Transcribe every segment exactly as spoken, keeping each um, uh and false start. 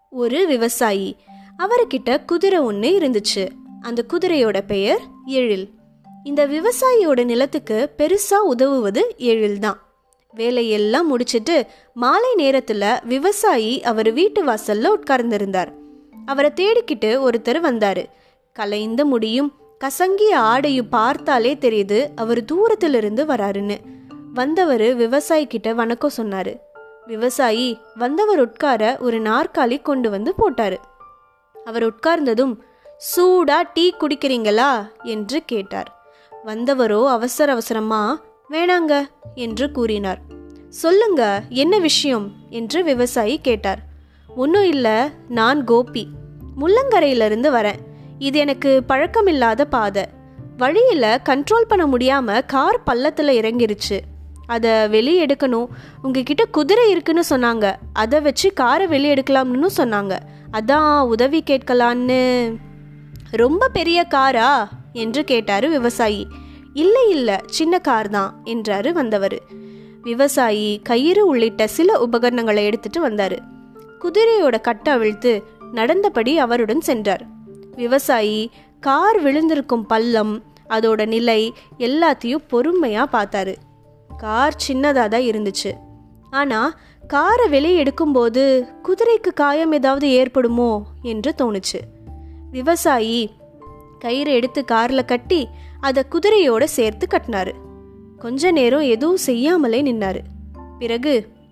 ஒரு விவசாயி. அவர்கிட்ட குதிரை ஒன்று இருந்துச்சு. அந்த குதிரையோட பெயர் எழில். இந்த விவசாயியோட நிலத்துக்கு பெருசா உதவுவது எழில் தான். வேலையெல்லாம் முடிச்சிட்டு மாலை நேரத்துல விவசாயி அவர் வீட்டு வாசல்ல உட்கார்ந்திருந்தார். அவரை தேடிக்கிட்டு ஒருத்தர் வந்தாரு. கலைந்த முடியும் கசங்கிய ஆடையும் பார்த்தாலே தெரியுது அவர் தூரத்திலிருந்து வராருன்னு. வந்தவர் விவசாயி கிட்ட வணக்கம் சொன்னாரு. விவசாயி வந்தவர் உட்கார ஒரு நாற்காலி கொண்டு வந்து போட்டாரு. அவர் உட்கார்ந்ததும், சூடா டீ குடிக்கிறீங்களா என்று கேட்டார். வந்தவரோ அவசர அவசரமா வேணாங்க என்று கூறினார். சொல்லுங்க, என்ன விஷயம் என்று விவசாயி கேட்டார். ஒன்றும் இல்லை, நான் கோபி, முள்ளங்கரையிலிருந்து வரேன். இது எனக்கு பழக்கமில்லாத பாதை. வழியில் கண்ட்ரோல் பண்ண முடியாமல் கார் பள்ளத்தில் இறங்கிருச்சு. அதை வெளியே எடுக்கணும். உங்ககிட்ட குதிரை இருக்குன்னு சொன்னாங்க. அதை வச்சு காரை வெளியே எடுக்கலாம்னு சொன்னாங்க. அதான் உதவி கேட்கலான்னு. ரொம்ப பெரிய காரா என்று கேட்டாரு விவசாயி. இல்லை இல்லை, சின்ன கார் தான் என்றாரு வந்தவர். விவசாயி கயிறு உள்ளிட்ட சில உபகரணங்களை எடுத்துட்டு வந்தாரு. குதிரையோட கட்டை அவிழ்த்து நடந்தபடி அவருடன் சென்றார். விவசாயி கார் விழுந்திருக்கும் பள்ளம், அதோட நிலை எல்லாத்தையும் பொறுமையா பார்த்தாரு. கார் சின்னதாக தான் இருந்துச்சு. ஆனால் காரை வெளியே எடுக்கும்போது குதிரைக்கு காயம் ஏதாவது ஏற்படுமோ என்று தோணுச்சு. விவசாயி கயிறு எடுத்து காரில் கட்டி அதை குதிரையோட சேர்த்து கட்டினாரு. கொஞ்ச நேரம் எதுவும் செய்யாமலே நின்னாரு. பிறகு,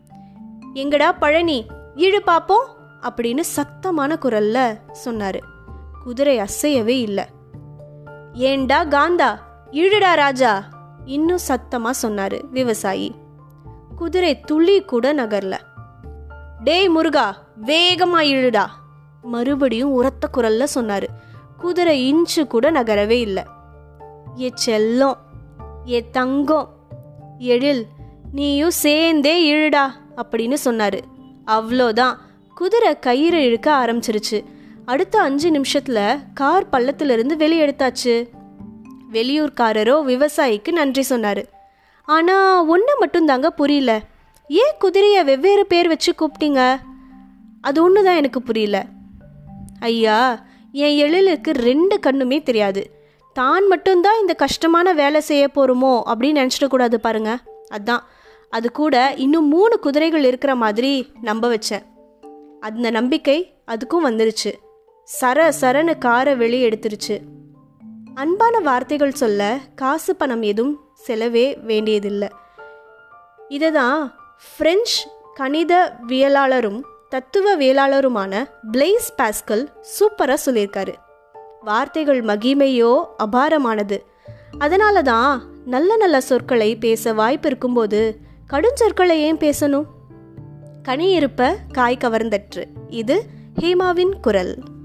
எங்கடா பழனி, இழு பாப்போம் அப்படின்னு சத்தமான குரல்ல சொன்னாரு. குதிரை அசையவே இல்லை. ஏண்டா காந்தா, இழுடா ராஜா, இன்னும் சத்தமா சொன்னாரு விவசாயி. குதிரை துளி கூட நகர்ல. டேய் முருகா, வேகமா இழுடா, மறுபடியும் உரத்த குரல்ல சொன்னாரு. குதிரை இன்ச்சு கூட நகரவே இல்லை. ஏ செல்லம், ஏ தங்கம், எழில், நீயும் சேர்ந்தே இழுடா அப்படின்னு சொன்னாரு. அவ்வளோதான், குதிரை கயிறு இழுக்க ஆரம்பிச்சிருச்சு. அடுத்த அஞ்சு நிமிஷத்துல கார் பள்ளத்திலிருந்து வெளியெடுத்தாச்சு. வெளியூர்காரரோ விவசாயிக்கு நன்றி சொன்னாரு. ஆனா ஒன்று மட்டும் தாங்க புரியல. ஏன் குதிரையை வெவ்வேறு பேர் வச்சு கூப்பிட்டீங்க? அது ஒன்று தான் எனக்கு புரியல. ஐயா, என் எழிலுக்கு ரெண்டு கண்ணுமே தெரியாது. தான் மட்டும்தான் இந்த கஷ்டமான வேலை செய்ய போகிறோமோ அப்படின்னு நினச்சிடக்கூடாது பாருங்க. அதான் அது கூட இன்னும் மூணு குதிரைகள் இருக்கிற மாதிரி நம்ப வச்சேன். அந்த நம்பிக்கை அதுக்கும் வந்துருச்சு. சர சரன்னு காரை வெளியே எடுத்துருச்சு. அன்பான வார்த்தைகள் சொல்ல காசு பணம் எதுவும் செலவே வேண்டியதில்லை. இதை தான் பிரெஞ்சு கணிதவியலாளரும் தத்துவவியலாளருமான பிளேஸ் பாஸ்கல் சூப்பராக சொல்லியிருக்காரு. வார்த்தைகள் மகிமையோ அபாரமானது. அதனால தான் நல்ல நல்ல சொற்களை பேச வாய்ப்பு இருக்கும்போது கடுஞ்சொற்களை ஏன் பேசணும்? கனி இருப்ப காய் கவர்ந்தற்று. இது ஹேமாவின் குரல்.